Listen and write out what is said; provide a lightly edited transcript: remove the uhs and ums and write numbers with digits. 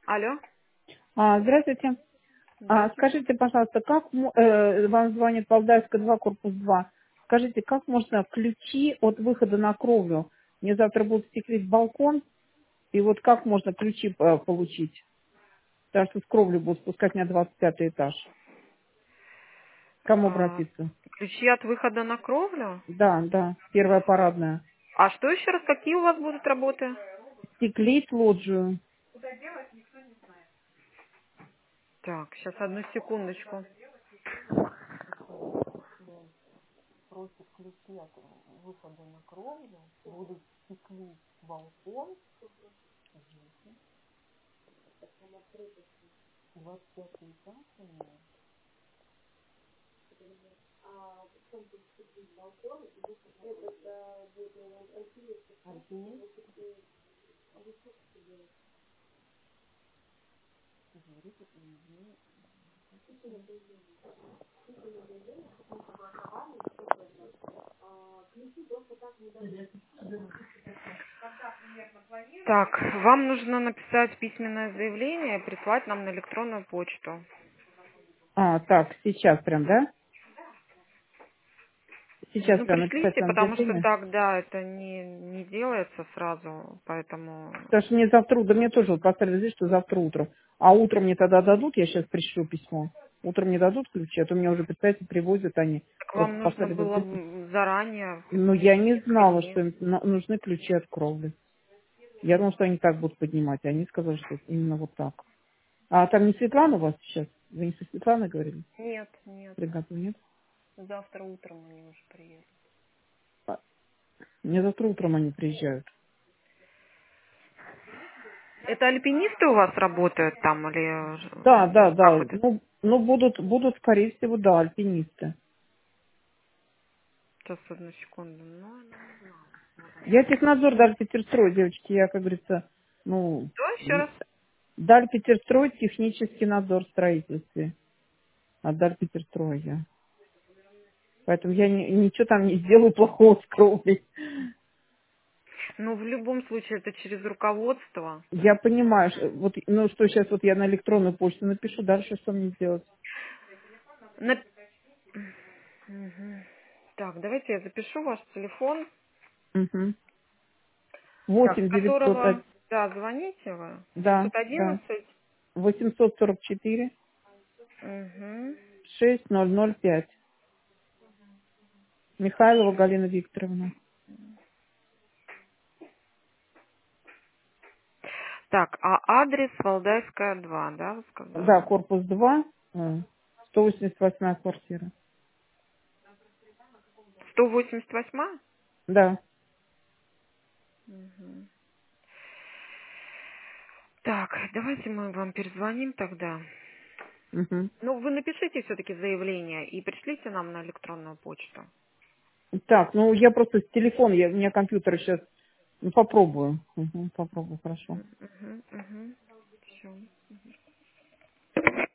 Алло? Здравствуйте. Здравствуйте. Скажите, пожалуйста, вам звонит Валдайская 2, корпус 2. Скажите, как можно ключи от выхода на кровлю? Мне завтра будут стеклить балкон, и вот как можно ключи получить? Потому что с кровли будут спускать меня 25 этаж. К кому А, обратиться? ключи от выхода на кровлю? Да, да, первая парадная. А что еще раз, какие у вас будут работы? Стеклить лоджию. Так, сейчас одну секундочку. Просит ключи от выхода на кровлю, будут стеклить балкон, 25 этаж у меня. Альпинист? Так, вам нужно написать письменное заявление и прислать нам на электронную почту. Так, сейчас прям, да? Сейчас Ну, прям написать пришлите, вам потому что заявление. так, да, это не делается сразу, поэтому... Потому что мне завтра, да мне тоже вот поставили здесь, что завтра утром. А утром мне тогда дадут, я сейчас пришлю письмо. Утром мне дадут ключи, а то меня уже, представьте, привозят они. Так Просто вам нужно поставили вот было здесь. заранее, Но я не несколько знала, дней. что им нужны ключи от кровли. Я думала, что они так будут поднимать, а они сказали, что именно вот так. А там не Светлана у вас сейчас? Вы не со Светланой говорили? Нет, нет. Бригада, нет? Завтра утром они уже приедут. А, Мне завтра утром они приезжают. Это альпинисты у вас работают там или Да, да, как да. вот это? Ну будут, скорее всего, да, альпинисты. Сейчас, одну секунду. Ну, не знаю. Я технадзор Дальпетерстрой, девочки, я, как говорится, ну, Что еще раз? Дальпетерстрой, технический надзор в строительстве. От Дальпетерстроя я. Поэтому я ничего там не сделаю плохого с кровлей. Ну, в любом случае, это через руководство. Я понимаю, вот, ну, что сейчас вот я на электронную почту напишу, дальше что мне делать? На- Мгм. Так, давайте я запишу ваш телефон. Угу. Так, с 8 900, которого, да, звоните вы. да, да, 911. 844 Угу. 6005. Михайлова Галина Викторовна. Так, а адрес Валдайская 2, да, вы Да, сказали? корпус 2, 188 квартира. 188? Да. Мгм. Так, давайте мы вам перезвоним тогда. Мгм. Ну, вы напишите все-таки заявление и пришлите нам на электронную почту. Так, ну я просто с телефона, у меня компьютер сейчас, ну попробую. Попробую, хорошо. Угу, угу. Все.